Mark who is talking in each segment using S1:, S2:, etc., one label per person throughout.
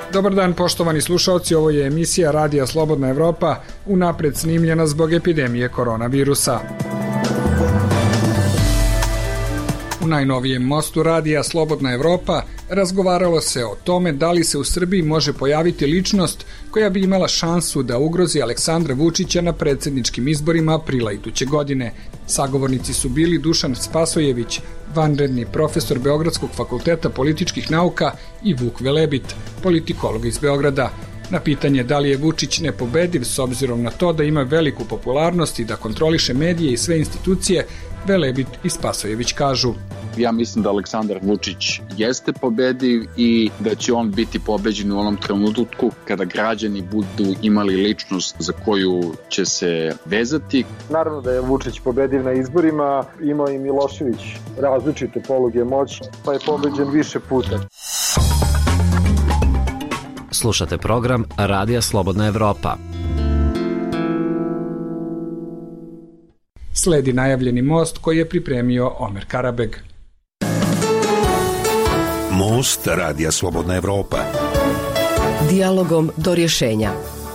S1: Dobar dan poštovani slušaoci, ovo je emisija Radija Slobodna Evropa, unapred snimljena zbog epidemije koronavirusa. U najnovijem mostu Radija Slobodna Evropa razgovaralo se o tome da li se u Srbiji može pojaviti ličnost koja bi imala šansu da ugrozi Aleksandra Vučića na predsjedničkim izborima aprila iduće godine. Sagovornici su bili Dušan Spasojević, vanredni profesor Beogradskog fakulteta političkih nauka, i Vuk Velebit, politikolog iz Beograda. Na pitanje da li je Vučić nepobediv s obzirom na to da ima veliku popularnost i da kontroliše medije i sve institucije, Velebit i Spasojević kažu:
S2: ja mislim da Aleksandar Vučić jeste pobediv i da će on biti pobeđen u onom trenutku kada građani budu imali ličnost za koju će se vezati.
S3: Naravno da je Vučić pobediv na izborima, imao i Milošević različite poluge moći, pa je pobeđen više puta.
S4: Slušate program Radija Slobodna Evropa.
S1: Sledi najavljeni most koji je pripremio Omer Karabeg.
S5: Most Radija Slobodna Evropa.
S6: Dijalogom do rješenja.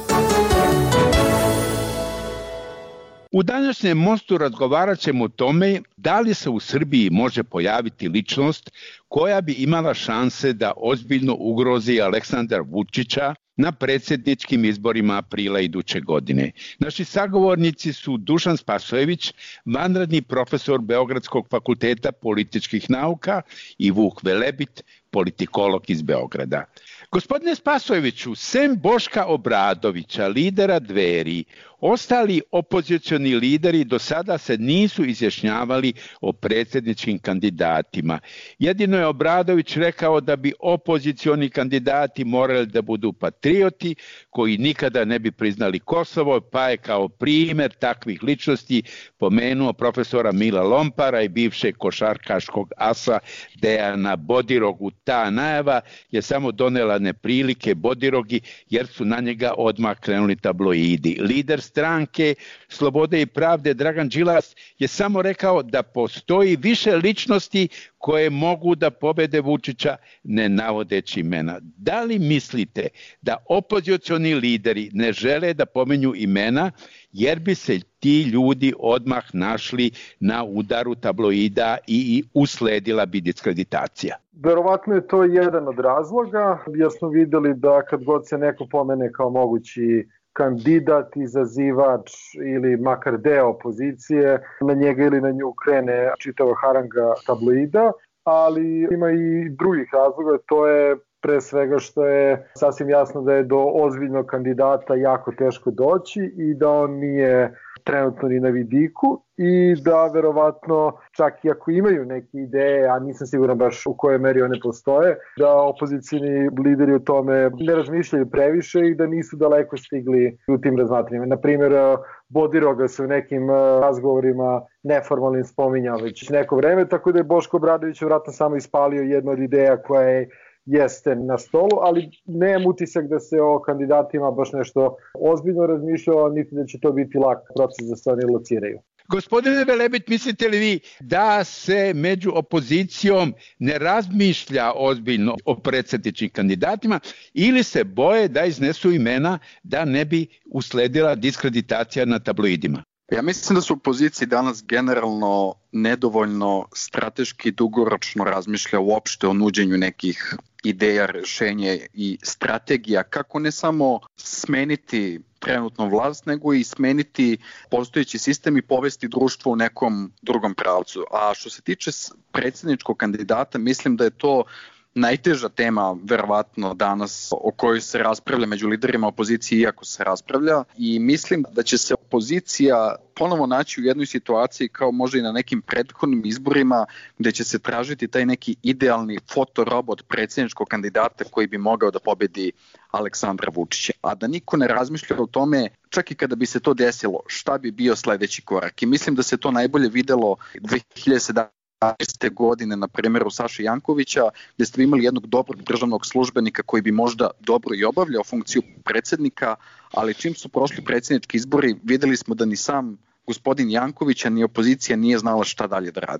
S7: U današnjem mostu razgovarat ćemo o tome da li se u Srbiji može pojaviti ličnost koja bi imala šanse da ozbiljno ugrozi Aleksandra Vučića na predsjedničkim izborima aprila iduće godine. Naši sagovornici su Dušan Spasojević, vanredni profesor Beogradskog fakulteta političkih nauka, i Vuk Velebit, politikolog iz Beograda. Gospodine Spasojeviću, sem Boška Obradovića, lidera Dveri, ostali opozicioni lideri do sada se nisu izjašnjavali o predsjedničkim kandidatima. Jedino je Obradović rekao da bi opozicioni kandidati morali da budu patrioti koji nikada ne bi priznali Kosovo, pa je kao primjer takvih ličnosti pomenuo profesora Mila Lompara i bivšeg košarkaškog asa Dejana Bodirogu. Ta najava je samo donela neprilike Bodirogi jer su na njega odmah krenuli tabloidi. Lider stranke Slobode i pravde Dragan Đilas je samo rekao da postoji više ličnosti koje mogu da pobede Vučića, ne navodeći imena. Da li mislite da opozicioni lideri ne žele da pomenju imena jer bi se ti ljudi odmah našli na udaru tabloida i usledila bi diskreditacija?
S3: Verovatno je to jedan od razloga, jer smo videli da kad god se neko pomene kao mogući kandidat, izazivač ili makar deo opozicije, na njega ili na nju krene čitava haranga tabloida, ali ima i drugih razloga. To je pre svega što je sasvim jasno da je do ozbiljnog kandidata jako teško doći i da on nije trenutno ni na vidiku i da verovatno čak i ako imaju neke ideje, a nisam siguran baš u kojoj meri one postoje, da opozicijni lideri o tome ne razmišljaju previše i da nisu daleko stigli u tim razmatranjima. Naprimjer, Bodiroga se u nekim razgovorima neformalnim spominjao već neko vreme, tako da je Boško Obradović vjerojatno samo ispalio jednu od ideja koja jeste na stolu, ali nemam utisak da se o kandidatima baš nešto ozbiljno razmišljao, niti da će to biti lak proces da se oni lociraju.
S7: Gospodine Velebit, mislite li vi da se među opozicijom ne razmišlja ozbiljno o predsjedničkim kandidatima ili se boje da iznesu imena da ne bi usledila diskreditacija na tabloidima?
S2: Ja mislim da su u opoziciji danas generalno nedovoljno strateški dugoročno razmišlja uopšte o nuđenju nekih ideja, rješenja i strategija kako ne samo smeniti trenutnu vlast, nego i smeniti postojeći sistem i povesti društvo u nekom drugom pravcu. A što se tiče predsjedničkog kandidata, mislim da je to najteža tema verovatno danas o kojoj se raspravlja među liderima opozicije, iako se raspravlja, i mislim da će se opozicija ponovo naći u jednoj situaciji kao možda i na nekim prethodnim izborima gde će se tražiti taj neki idealni fotorobot predsjedničkog kandidata koji bi mogao da pobedi Aleksandra Vučića. A da niko ne razmišlja o tome, čak i kada bi se to desilo, šta bi bio sledeći korak. I mislim da se to najbolje videlo 2017. godine na primjeru Saše Jankovića, gdje ste imali jednog dobrog državnog službenika koji bi možda dobro i obavljao funkciju predsjednika, ali čim su prošli predsjednički izbori, videli smo da ni sam gospodin Janković, ni opozicija nije znala šta dalje da radi.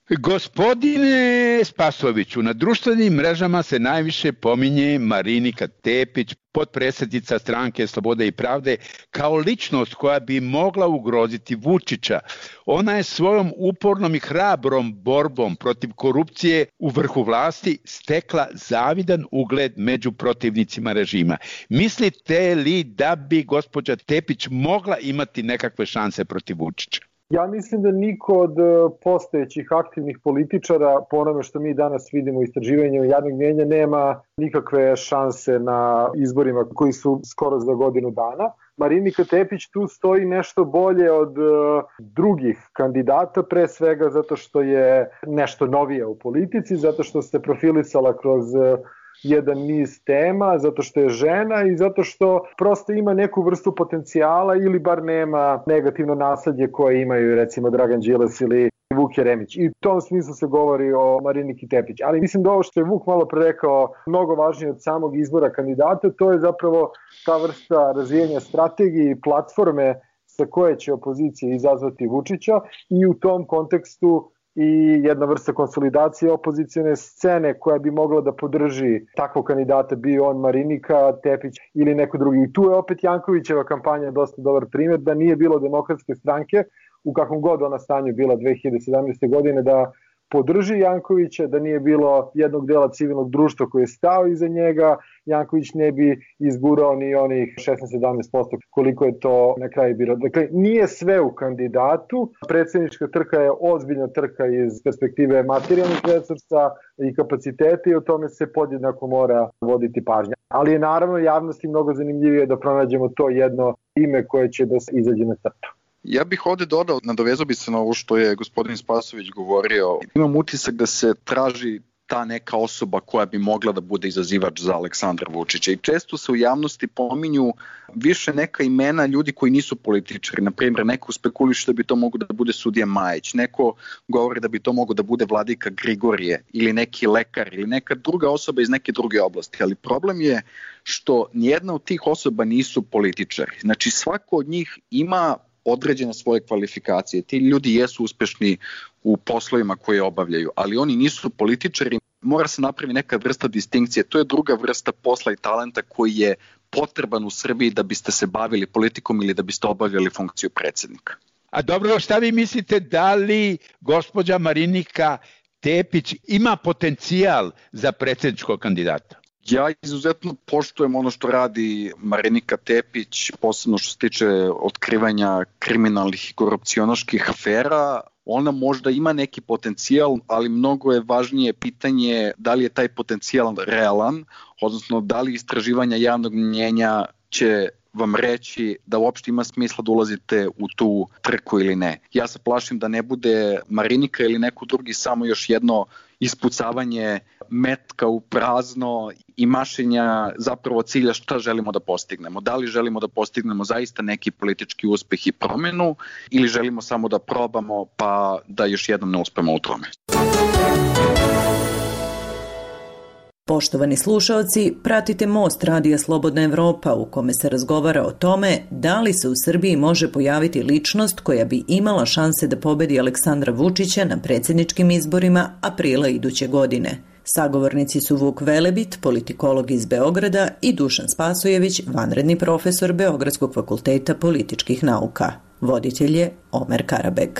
S7: Gospodine Spasojeviću, na društvenim mrežama se najviše pominje Marinika Tepić, potpredsjednica Stranke Slobode i pravde, kao ličnost koja bi mogla ugroziti Vučića. Ona je svojom upornom i hrabrom borbom protiv korupcije u vrhu vlasti stekla zavidan ugled među protivnicima režima. Mislite li da bi gospođa Tepić mogla imati nekakve šanse protiv Vučića?
S3: Ja mislim da niko od postojećih aktivnih političara, po onome što mi danas vidimo u istraživanju javnog mnijenja, nema nikakve šanse na izborima koji su skoro za godinu dana. Marinika Tepić tu stoji nešto bolje od drugih kandidata, pre svega zato što je nešto novija u politici, zato što se profilisala kroz jedan niz tema, zato što je žena i zato što prosto ima neku vrstu potencijala ili bar nema negativno nasledđe koje imaju recimo Dragan Đilas ili Vuk Jeremić. I u tom smislu se govori o Mariniki Tepić. Ali mislim da ovo što je Vuk malo pre rekao mnogo važnije od samog izbora kandidata, to je zapravo ta vrsta razvijanja strategije i platforme sa koje će opozicija izazvati Vučića i u tom kontekstu i jedna vrsta konsolidacije opozicione scene koja bi mogla da podrži takvog kandidata, bio on Marinika Tepić ili neko drugi. I tu je opet Jankovićeva kampanja dosta dobar primjer, da nije bilo Demokratske stranke, u kakvom god ona stanju bila 2017. godine, da podrži Jankovića, da nije bilo jednog dela civilnog društva koji je stao iza njega, Janković ne bi izgurao ni onih 16-17% koliko je to na kraju bilo. Dakle, nije sve u kandidatu, predsjednička trka je ozbiljna trka iz perspektive materijalnih resursa i kapaciteta i o tome se podjednako mora voditi pažnja. Ali je naravno javnosti mnogo zanimljivije da pronađemo to jedno ime koje će da se izađe na crtu.
S2: Ja bih ovde dodao, nadovezao bi se na ovo što je gospodin Spasojević govorio. Imam utisak da se traži ta neka osoba koja bi mogla da bude izazivač za Aleksandra Vučića i često se u javnosti pominju više neka imena ljudi koji nisu političari. Na primjer, neko spekuliše da bi to mogo da bude sudija Majić, neko govori da bi to mogo da bude vladika Grigorije ili neki lekar ili neka druga osoba iz neke druge oblasti. Ali problem je što nijedna od tih osoba nisu političari. Znači, svako od njih ima određene svoje kvalifikacije. Ti ljudi jesu uspešni u poslovima koje obavljaju, ali oni nisu političari. Mora se napravi neka vrsta distinkcije. To je druga vrsta posla i talenta koji je potreban u Srbiji da biste se bavili politikom ili da biste obavljali funkciju predsjednika.
S7: A dobro, šta vi mislite, da li gospođa Marinika Tepić ima potencijal za predsjedničkog kandidata?
S2: Ja izuzetno poštujem ono što radi Marinika Tepić, posebno što se tiče otkrivanja kriminalnih i korupcionaških afera. Ona možda ima neki potencijal, ali mnogo je važnije pitanje da li je taj potencijal realan, odnosno da li istraživanja javnog mnjenja će vam reći da uopšte ima smisla da ulazite u tu trku ili ne. Ja se plašim da ne bude Marinika ili neko drugi samo još jedno ispucavanje metka u prazno i mašenja zapravo cilja šta želimo da postignemo. Da li želimo da postignemo zaista neki politički uspeh i promenu ili želimo samo da probamo pa da još jednom ne uspemo u tome.
S8: Poštovani slušaoci, pratite Most Radija Slobodna Evropa u kome se razgovara o tome da li se u Srbiji može pojaviti ličnost koja bi imala šanse da pobedi Aleksandra Vučića na predsjedničkim izborima aprila iduće godine. Sagovornici su Vuk Velebit, politikolog iz Beograda, i Dušan Spasojević, vanredni profesor Beogradskog fakulteta političkih nauka. Voditelj je Omer Karabek.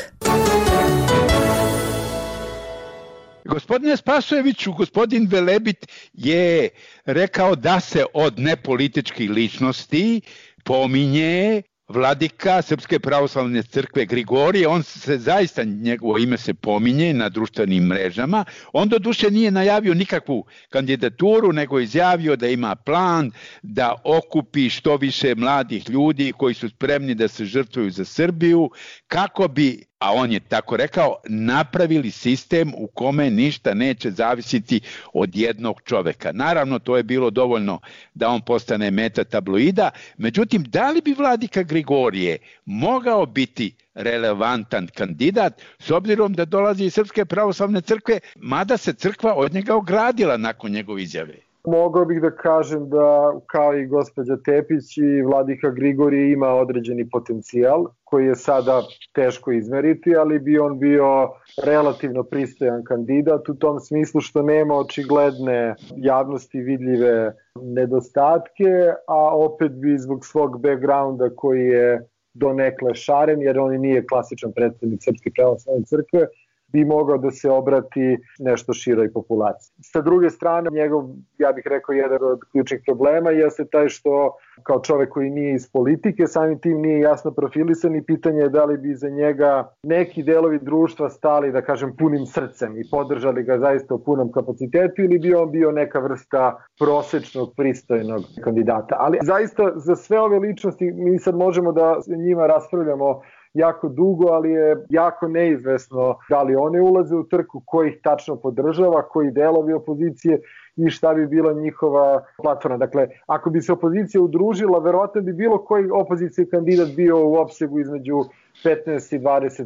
S7: Gospodine Spasojeviću, gospodin Velebit je rekao da se od nepolitičkih ličnosti pominje vladika Srpske pravoslavne crkve Grigorije. On se zaista, njegovo ime se pominje na društvenim mrežama. On doduše nije najavio nikakvu kandidaturu, nego izjavio da ima plan da okupi što više mladih ljudi koji su spremni da se žrtvuju za Srbiju, kako bi, a on je tako rekao, napravili sistem u kome ništa neće zavisiti od jednog čoveka. Naravno, to je bilo dovoljno da on postane meta tabloida, međutim, da li bi vladika Grigorije mogao biti relevantan kandidat, s obzirom da dolazi iz Srpske pravoslavne crkve, mada se crkva od njega ogradila nakon njegove izjave?
S3: Mogao bih da kažem da kao i gospođa Tepić i Vladika Grigorije ima određeni potencijal koji je sada teško izmeriti, ali bi on bio relativno pristojan kandidat u tom smislu što nema očigledne javnosti vidljive nedostatke, a opet bi zbog svog backgrounda koji je donekle šaren, jer on nije klasičan predstavnik Srpske pravoslavne crkve, bi mogao da se obrati nešto široj populaciji. Sa druge strane, njegov, ja bih rekao, jedan od ključnih problema jeste taj što kao čovek koji nije iz politike, samim tim nije jasno profilisan i pitanje je da li bi za njega neki delovi društva stali, da kažem, punim srcem i podržali ga zaista u punom kapacitetu ili bi on bio neka vrsta prosečnog, pristojnog kandidata. Ali zaista za sve ove ličnosti mi sad možemo da njima raspravljamo jako dugo, ali je jako neizvesno da li one ulaze u trku, ko ih tačno podržava, koji delovi opozicije i šta bi bila njihova platforma. Dakle, ako bi se opozicija udružila, verovatno bi bilo koji opozicijski kandidat bio u opsegu između 15 i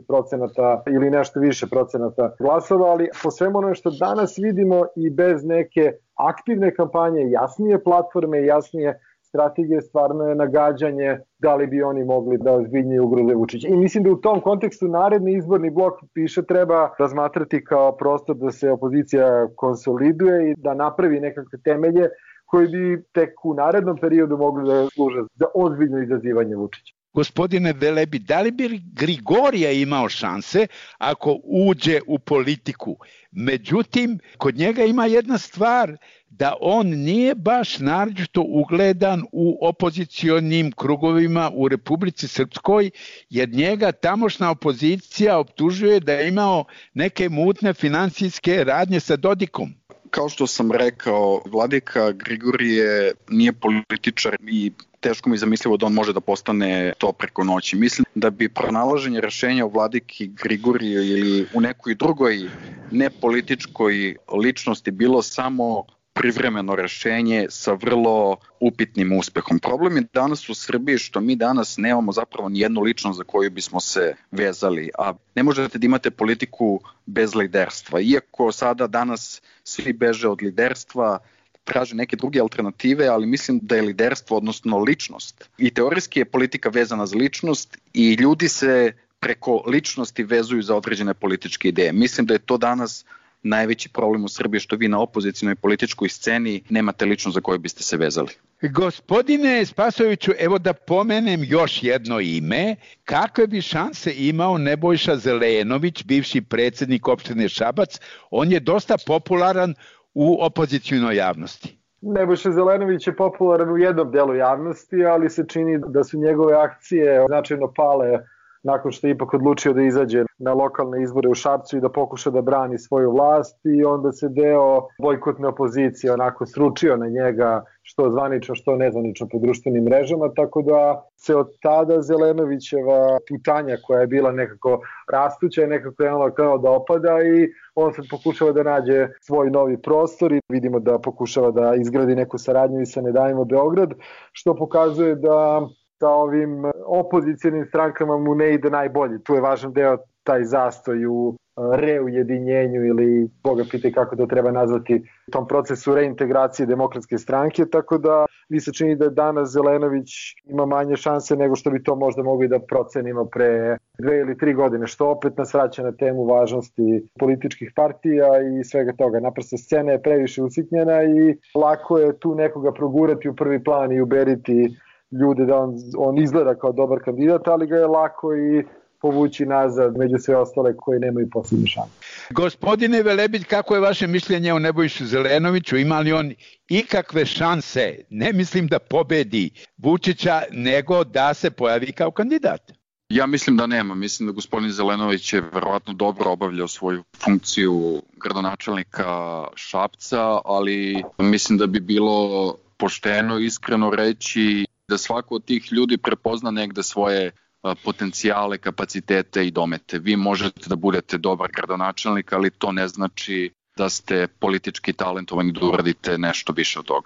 S3: 20% ili nešto više procenata glasova, ali po svemu ono što danas vidimo i bez neke aktivne kampanje, jasnije platforme, jasnije strategije, stvarno je nagađanje da li bi oni mogli da ozbiljnije ugroze Vučića. I mislim da u tom kontekstu naredni izborni blok više treba razmatrati kao prostor da se opozicija konsoliduje i da napravi nekakve temelje koji bi tek u narednom periodu mogli da služe za ozbiljno izazivanje Vučića.
S7: Gospodine Velebi, da li bi Grigorije imao šanse ako uđe u politiku? Međutim, kod njega ima jedna stvar, da on nije baš naročito ugledan u opozicionim krugovima u Republici Srpskoj, jer njega tamošnja opozicija optužuje da je imao neke mutne finansijske radnje sa Dodikom.
S2: Kao što sam rekao, Vladika Grigorije nije političar i teško mi je zamislivo da on može da postane to preko noći. Mislim da bi pronalaženje rešenja u Vladiki Grigorije ili u nekoj drugoj nepolitičkoj ličnosti bilo samo privremeno rešenje sa vrlo upitnim uspehom. Problem je danas u Srbiji što mi danas nemamo zapravo ni jednu ličnost za koju bismo se vezali, a ne možete da imate politiku bez liderstva. Iako sada danas svi beže od liderstva, traže neke druge alternative, ali mislim da je liderstvo, odnosno ličnost. I teorijski je politika vezana za ličnost i ljudi se preko ličnosti vezuju za određene političke ideje. Mislim da je to danas najveći problem u Srbiji, što vi na opozicijnoj političkoj sceni nemate ličnost za koju biste se vezali.
S7: Gospodine Spasojeviću, evo da pomenem još jedno ime. Kakve bi šanse imao Nebojša Zelenović, bivši predsjednik opštine Šabac? On je dosta popularan u opozicijnoj javnosti.
S3: Nebojša Zelenović je popularan u jednom delu javnosti, ali se čini da su njegove akcije značajno pale nakon što je ipak odlučio da izađe na lokalne izbore u Šapcu i da pokuša da brani svoju vlast i onda se deo bojkotne opozicije onako sručio na njega što zvanično, što nezvanično po društvenim mrežama, tako da se od tada Zelenovićeva putanja koja je bila nekako rastuća je nekako krenuo da opada i on sad pokušava da nađe svoj novi prostor i vidimo da pokušava da izgradi neku saradnju i sa Ne davimo Beograd, što pokazuje da sa ovim opozicijalnim strankama mu ne ide najbolje. Tu je važan deo taj zastoj u reujedinjenju ili Boga pitaj kako to treba nazvati tom procesu reintegracije Demokratske stranke, tako da mi se čini da danas Zelenović ima manje šanse nego što bi to možda mogli da procenimo pre 2 ili 3 godine, što opet nas vraća na temu važnosti političkih partija i svega toga. Naprosto scena je previše usitnjena i lako je tu nekoga progurati u prvi plan i uberiti ljude da on izgleda kao dobar kandidat, ali ga je lako i povući nazad među sve ostale koji nemaju posebne šanse.
S7: Gospodine Velebić, kako je vaše mišljenje o Nebojši Zelenoviću? Ima li on ikakve šanse, ne mislim da pobedi Vučića, nego da se pojavi kao kandidat?
S2: Ja mislim da nema. Mislim da gospodin Zelenović je verovatno dobro obavljao svoju funkciju gradonačelnika Šapca, ali mislim da bi bilo pošteno, iskreno reći da svako od tih ljudi prepozna negde svoje potencijale, kapacitete i domete. Vi možete da budete dobar gradonačelnik, ali to ne znači da ste politički talentovani da uradite nešto više od toga.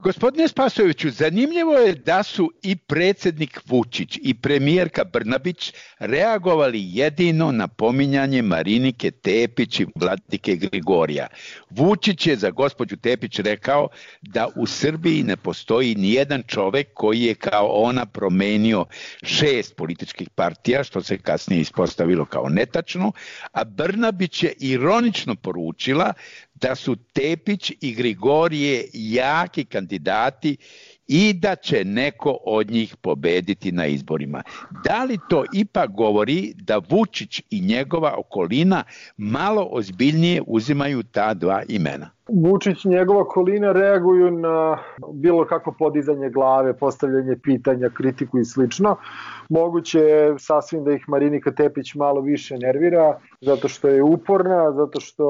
S7: Gospodine Spasojeviću, zanimljivo je da su i predsjednik Vučić i premijerka Brnabić reagovali jedino na pominjanje Marinike Tepić i Vladike Grigorija. Vučić je za gospođu Tepić rekao da u Srbiji ne postoji nijedan čovek koji je kao ona promenio 6 političkih partija, što se kasnije ispostavilo kao netačno, a Brnabić je ironično poručila da su Tepić i Grigorije jaki kandidati i da će neko od njih pobediti na izborima. Da li to ipak govori da Vučić i njegova okolina malo ozbiljnije uzimaju ta dva imena?
S3: Vučić i njegova okolina reaguju na bilo kakvo podizanje glave, postavljanje pitanja, kritiku i slično. Moguće je sasvim da ih Marinika Tepić malo više nervira, zato što je uporna, zato što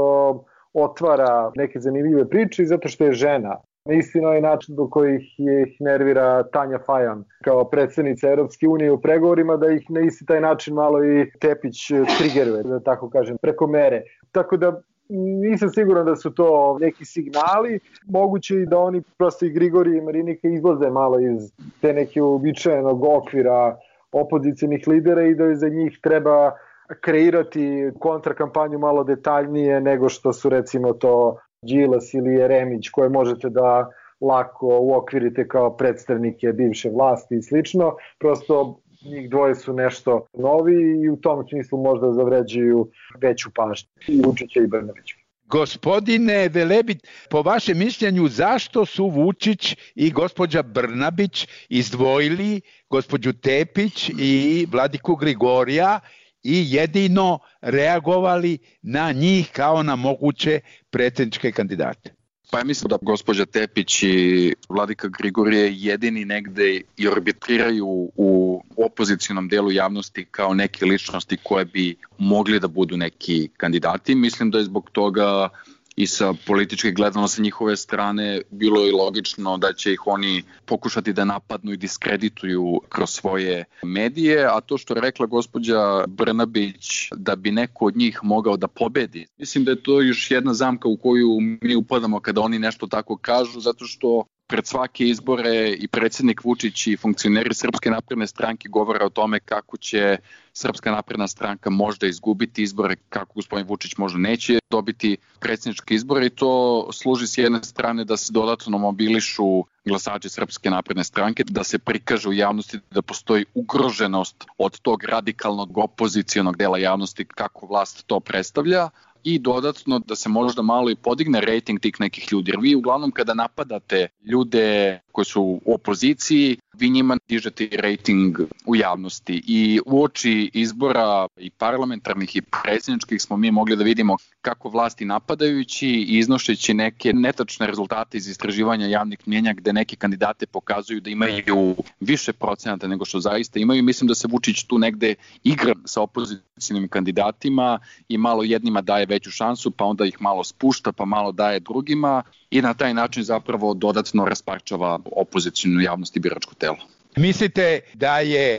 S3: otvara neke zanimljive priče i zato što je žena. Na isti novi način do kojih ih nervira Tanja Fajon kao predsjednica Europske unije u pregovorima, da ih na isti taj način malo i Tepić trigeruje, da tako kažem, preko mere. Tako da nisam siguran da su to neki signali. Moguće i da oni prosto i Grigorije i Marinika izlaze malo iz te neke uobičajenog okvira opozicijnih lidera i da za njih treba kreirati kontrakampanju malo detaljnije nego što su recimo to Đilas ili Jeremić, koje možete da lako uokvirite kao predstavnike bivše vlasti i slično. Prosto njih dvoje su nešto novi i u tom smislu možda zavređuju veću pažnju i Vučića i Brnabića.
S7: Gospodine Velebit, po vašem mišljenju zašto su Vučić i gospođa Brnabić izdvojili gospođu Tepić i Vladiku Grigorija i jedino reagovali na njih kao na moguće predsjedničke kandidate?
S2: Pa ja mislim da gospođa Tepić i Vladika Grigorije jedini negde i arbitriraju u opozicionom delu javnosti kao neke ličnosti koje bi mogli da budu neki kandidati. Mislim da je zbog toga i sa političke gledano sa njihove strane bilo i logično da će ih oni pokušati da napadnu i diskredituju kroz svoje medije, a to što je rekla gospođa Brnabić da bi neko od njih mogao da pobedi, mislim da je to još jedna zamka u koju mi upadamo kada oni nešto tako kažu, zato što pred svake izbore i predsjednik Vučić i funkcioneri Srpske napredne stranke govore o tome kako će Srpska napredna stranka možda izgubiti izbore, kako gospodin Vučić možda neće dobiti predsjedničke izbore i to služi s jedne strane da se dodatno mobilišu glasači Srpske napredne stranke, da se prikaže u javnosti da postoji ugroženost od tog radikalnog opozicionog dela javnosti kako vlast to predstavlja, i dodatno da se možda malo i podigne rejting tih nekih ljudi. Jer vi uglavnom kada napadate ljude koji su u opoziciji, vi njima dižete rejting u javnosti. I uoči izbora i parlamentarnih i predsjedničkih smo mi mogli da vidimo kako vlasti napadajući i iznošeći neke netačne rezultate iz istraživanja javnih mnjenja gde neke kandidate pokazuju da imaju više procenata nego što zaista imaju. Mislim da se Vučić tu negde igra sa opozicijnim kandidatima i malo jednima daje veću šansu, pa onda ih malo spušta, pa malo daje drugima i na taj način zapravo dodatno rasparčava opozicijnu javnost i biračko telo.
S7: Mislite da je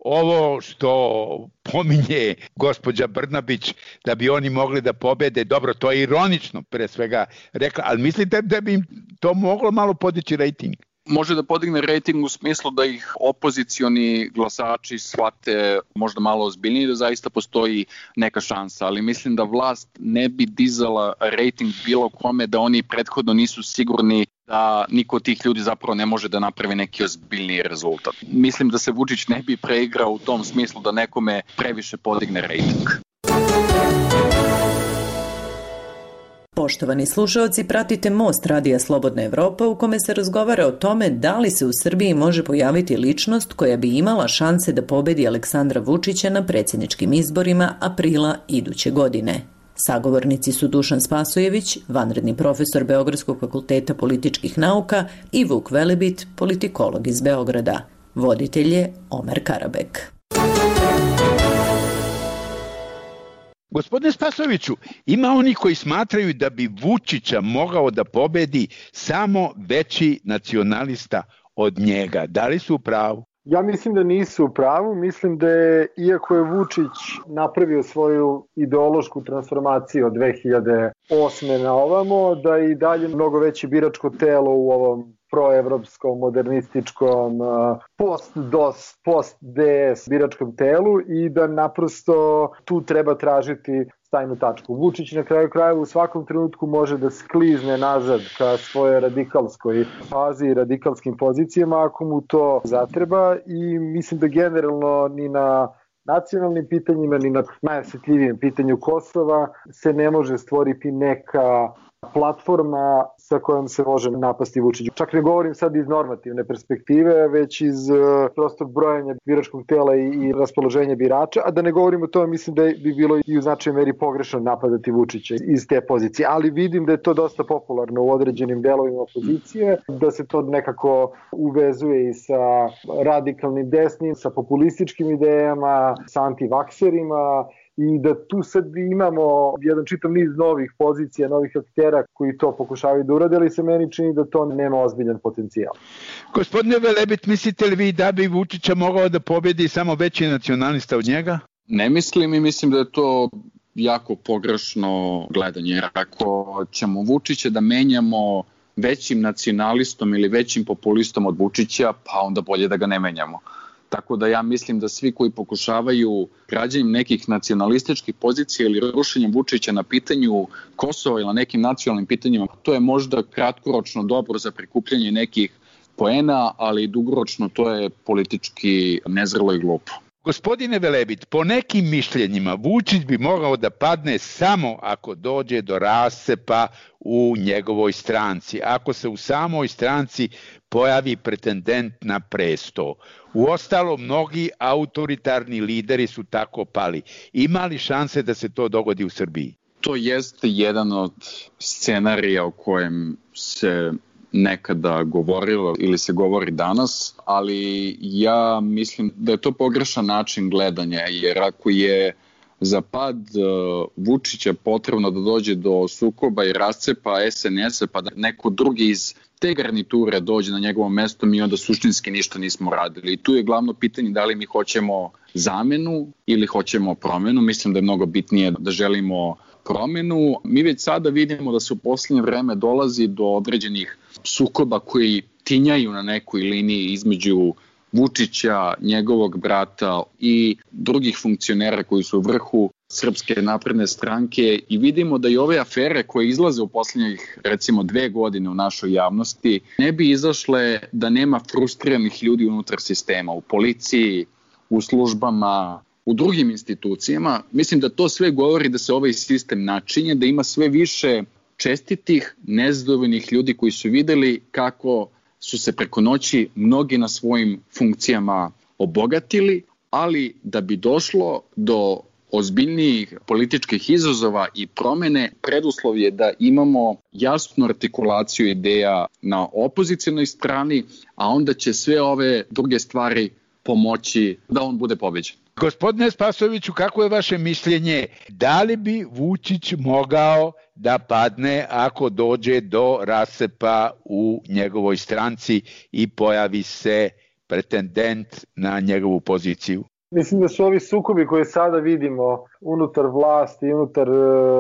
S7: ovo što pominje gospođa Brnabić, da bi oni mogli da pobede, dobro, to je ironično pre svega rekla, ali mislite da bi im to moglo malo podići rejting?
S2: Može da podigne rejting u smislu da ih opozicioni glasači shvate možda malo ozbiljnije, da zaista postoji neka šansa, ali mislim da vlast ne bi dizala rejting bilo kome da oni prethodno nisu sigurni da niko od tih ljudi zapravo ne može da napravi neki ozbiljniji rezultat. Mislim da se Vučić ne bi preigrao u tom smislu da nekome previše podigne rejting.
S8: Poštovani slušaoci, pratite Most Radija Slobodna Evropa u kome se razgovara o tome da li se u Srbiji može pojaviti ličnost koja bi imala šanse da pobedi Aleksandra Vučića na predsjedničkim izborima aprila iduće godine. Sagovornici su Dušan Spasojević, vanredni profesor Beogradskog fakulteta političkih nauka i Vuk Velebit, politikolog iz Beograda. Voditelj je Omer Karabek.
S7: Gospodine Spasojeviću, ima oni koji smatraju da bi Vučića mogao da pobedi samo veći nacionalista od njega. Da li su u pravu?
S3: Ja mislim da nisu u pravu. Mislim da je, iako je Vučić napravio svoju ideološku transformaciju od 2008. na ovamo, da je i dalje mnogo veće biračko telo u ovom proevropskom, modernističkom, post-DOS, post-DS biračkom telu i da naprosto tu treba tražiti stajnu tačku. Vučić na kraju krajeva u svakom trenutku može da sklizne nazad ka svojoj radikalskoj fazi i radikalskim pozicijama ako mu to zatreba i mislim da generalno ni na nacionalnim pitanjima, ni na najosjetljivijem pitanju Kosova se ne može stvoriti neka platforma sa kojom se može napasti Vučiću. Čak ne govorim sad iz normativne perspektive, već iz prostog brojanja biračkog tela i raspoloženja birača, a da ne govorim o tome, mislim da bi bilo i u značajnoj meri pogrešno napadati Vučića iz te pozicije, ali vidim da je to dosta popularno u određenim delovima opozicije, da se to nekako uvezuje i sa radikalnim desnim, sa populističkim idejama, sa antivakserima, i da tu sad imamo jedan čitav niz novih pozicija, novih aktera koji to pokušavaju da urade, ali se meni čini da to nema ozbiljan potencijal.
S7: Gospodine Velebit, mislite li vi da bi Vučića mogao da pobedi samo veći nacionalista od njega?
S2: Ne mislim i mislim da je to jako pogrešno gledanje, jer ako ćemo Vučića da menjamo većim nacionalistom ili većim populistom od Vučića, pa onda bolje da ga ne menjamo. Tako da ja mislim da svi koji pokušavaju građanjem nekih nacionalističkih pozicija ili rušenjem Vučića na pitanju Kosova ili na nekim nacionalnim pitanjima, to je možda kratkoročno dobro za prikupljanje nekih poena, ali dugoročno to je politički nezrelo i glupo.
S7: Gospodine Velebit, po nekim mišljenjima Vučić bi mogao da padne samo ako dođe do rascepa u njegovoj stranci, ako se u samoj stranci pojavi pretendent na presto. Uostalom, mnogi autoritarni lideri su tako pali. Ima li šanse da se to dogodi u Srbiji?
S2: To jeste jedan od scenarija o kojem se nekada govorilo ili se govori danas, ali ja mislim da je to pogrešan način gledanja, jer ako je za pad Vučića potrebno da dođe do sukoba i rascepa SNS-a, pa da neko drugi iz te garniture dođe na njegovo mesto, mi onda suštinski ništa nismo radili. I tu je glavno pitanje da li mi hoćemo zamenu ili hoćemo promenu. Mislim da je mnogo bitnije da želimo promenu. Mi već sada vidimo da se u poslednje vreme dolazi do određenih sukoba koji tinjaju na nekoj liniji između Vučića, njegovog brata i drugih funkcionera koji su u vrhu Srpske napredne stranke i vidimo da i ove afere koje izlaze u poslednjih recimo 2 godine u našoj javnosti ne bi izašle da nema frustriranih ljudi unutar sistema, u policiji, u službama, u drugim institucijama. Mislim da to sve govori da se ovaj sistem načinje, da ima sve više čestitih, nezadovoljnih ljudi koji su videli kako su se preko noći mnogi na svojim funkcijama obogatili, ali da bi došlo do ozbiljnijih političkih izazova i promene, preduslov je da imamo jasnu artikulaciju ideja na opozicionoj strani, a onda će sve ove druge stvari pomoći da on bude pobeđen.
S7: Gospodine Spasojeviću, kako je vaše mišljenje? Da li bi Vučić mogao da padne ako dođe do rascepa u njegovoj stranci i pojavi se pretendent na njegovu poziciju?
S3: Mislim da su ovi sukobi koje sada vidimo unutar vlasti i unutar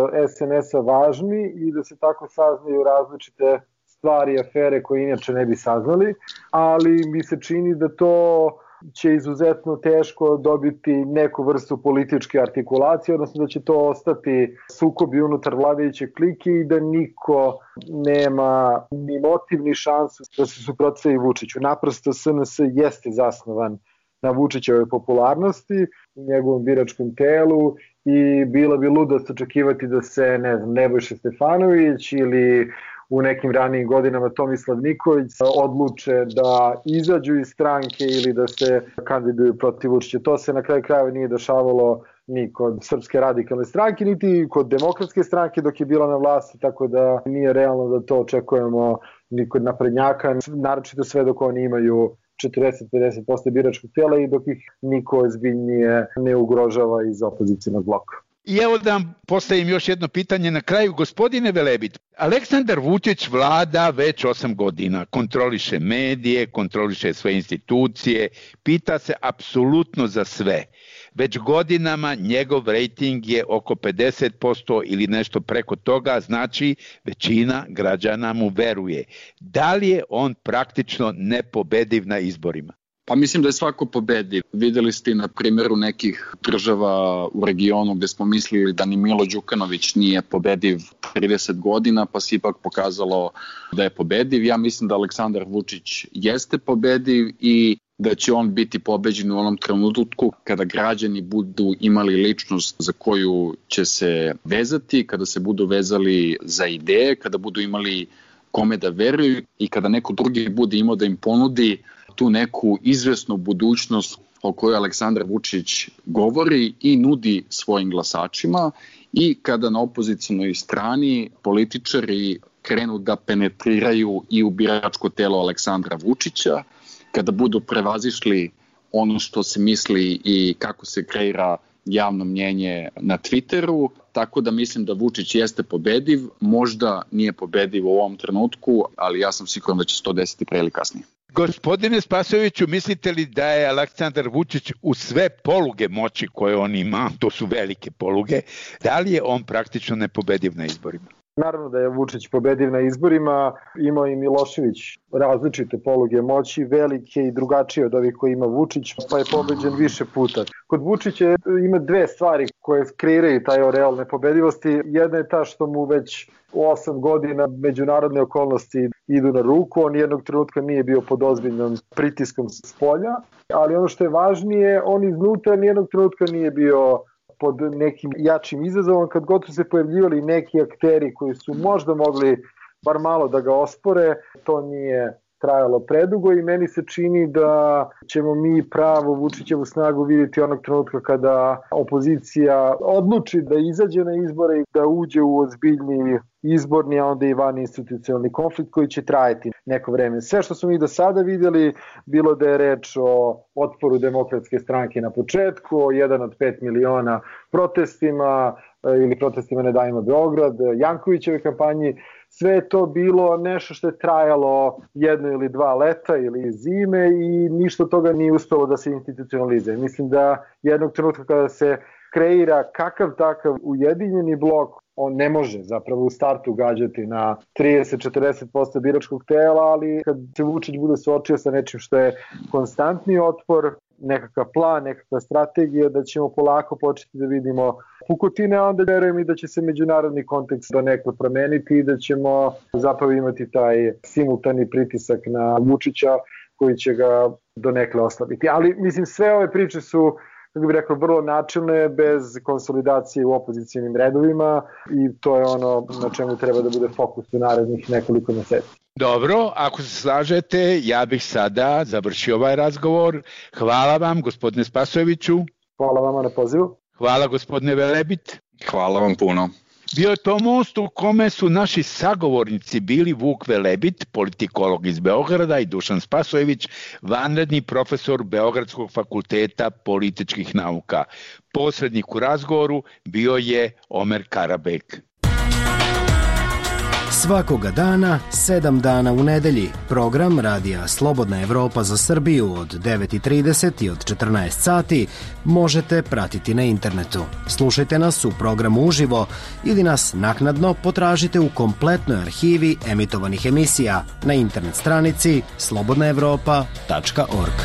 S3: SNS-a važni i da se tako saznaju različite stvari i afere koje inače ne bi saznali, ali mi se čini da to će izuzetno teško dobiti neku vrstu političke artikulacije, odnosno da će to ostati sukobi unutar vladajuće klike i da niko nema ni motiv ni šansu da se suprotstavi Vučiću. Naprosto SNS jeste zasnovan na Vučićevoj popularnosti, u njegovom biračkom telu i bilo bi ludost očekivati da se, Nebojša Stefanović ili u nekim ranijim godinama Tomislav Nikolić odluče da izađu iz stranke ili da se kandiduju protiv Vučića. To se na kraju krajeva nije dešavalo ni kod Srpske radikalne stranke, niti kod Demokratske stranke dok je bila na vlasti, tako da nije realno da to očekujemo ni kod naprednjaka, naročito sve dok oni imaju 40-50% biračkog tela i dok ih niko ozbiljnije ne ugrožava iz opozicijnog bloka.
S7: I evo da vam postavim još jedno pitanje na kraju. Gospodine Velebit, Aleksandar Vučić vlada već 8 godina, kontroliše medije, kontroliše sve institucije, pita se apsolutno za sve. već godinama njegov rejting je oko 50% ili nešto preko toga, znači većina građana mu veruje. Da li je on praktično nepobediv na izborima?
S2: Pa mislim da je svako pobediv. Videli ste na primjeru nekih država u regionu gde smo mislili da ni Milo Đukanović nije pobediv 30 godina, pa se ipak pokazalo da je pobediv. Ja mislim da Aleksandar Vučić jeste pobediv i da će on biti pobeđen u onom trenutku kada građani budu imali ličnost za koju će se vezati, kada se budu vezali za ideje, kada budu imali kome da veruju i kada neko drugi bude imao da im ponudi tu neku izvesnu budućnost o kojoj Aleksandar Vučić govori i nudi svojim glasačima, i kada na opozicionoj strani političari krenu da penetriraju i u biračko telo Aleksandra Vučića, kada budu prevazišli ono što se misli i kako se kreira javno mnjenje na Twitteru, tako da mislim da Vučić jeste pobediv, možda nije pobediv u ovom trenutku, ali ja sam siguran da će se to desiti pre ili kasnije.
S7: Gospodine Spasojeviću, mislite li da je Aleksandar Vučić u sve poluge moći koje on ima, to su velike poluge, da li je on praktično nepobediv na izborima?
S3: Naravno da je Vučić pobediv na izborima, imao i Milošević različite poluge moći, velike i drugačije od ovih koje ima Vučić, pa je pobeđen više puta. Kod Vučića ima dve stvari koje kreiraju taj oreal nepobedivosti. Jedna je ta što mu već 8 godina međunarodne okolnosti idu na ruku, on jednog trenutka nije bio pod ozbiljnom pritiskom s polja, ali ono što je važnije, on iznutra nijednog trenutka nije bio pod nekim jačim izazovom, kad god su se pojavljivali neki akteri koji su možda mogli bar malo da ga ospore, to nije trajalo predugo i meni se čini da ćemo mi pravo Vučićevu snagu vidjeti onog trenutka kada opozicija odluči da izađe na izbore i da uđe u ozbiljni izborni, a onda i van institucionalni konflikt koji će trajati neko vreme. Sve što smo mi do sada vidjeli, bilo da je reč o otporu Demokratske stranke na početku, o 1 od 5 miliona protestima ili protestima Ne davimo Beograd, Jankovićeve kampanji, sve je to bilo nešto što je trajalo 1 ili 2 leta ili zime i ništa od toga nije uspelo da se institucionalizuje. Mislim da jednog trenutka kada se kreira kakav takav ujedinjeni blok, on ne može zapravo u startu gađati na 30-40% biračkog tela, ali kad se Vučić bude suočio sa nečim što je konstantni otpor, nekakav plan, nekakva strategija, da ćemo polako početi da vidimo pukotine, a onda verujem i da će se međunarodni kontekst donekle promeniti i da ćemo zapravo imati taj simultani pritisak na Vučića koji će ga donekle oslabiti. Ali mislim sve ove priče su, kako bih rekao, vrlo načelne, bez konsolidacije u opozicijnim redovima i to je ono na čemu treba da bude fokus u narednih nekoliko meseci.
S7: Dobro, ako se slažete, ja bih sada završio ovaj razgovor. Hvala vam, gospodine Spasojeviću.
S3: Hvala vama na pozivu.
S7: Hvala, gospodine Velebit.
S2: Hvala vam puno.
S7: Bio je to most u kome su naši sagovornici bili Vuk Velebit, politikolog iz Beograda, i Dušan Spasojević, vanredni profesor Beogradskog fakulteta političkih nauka. Posrednik u razgovoru bio je Omer Karabek.
S9: Svakoga dana, 7 dana u nedelji, program Radija Slobodna Evropa za Srbiju od 9:30 i od 14 sati možete pratiti na internetu. Slušajte nas u programu uživo ili nas naknadno potražite u kompletnoj arhivi emitovanih emisija na internet stranici slobodnaevropa.org.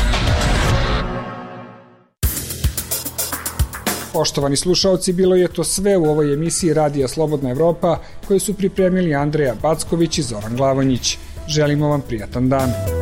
S1: Poštovani slušaoci, bilo je to sve u ovoj emisiji Radija Slobodna Evropa koju su pripremili Andreja Backović i Zoran Glavonjić. Želimo vam prijatan dan.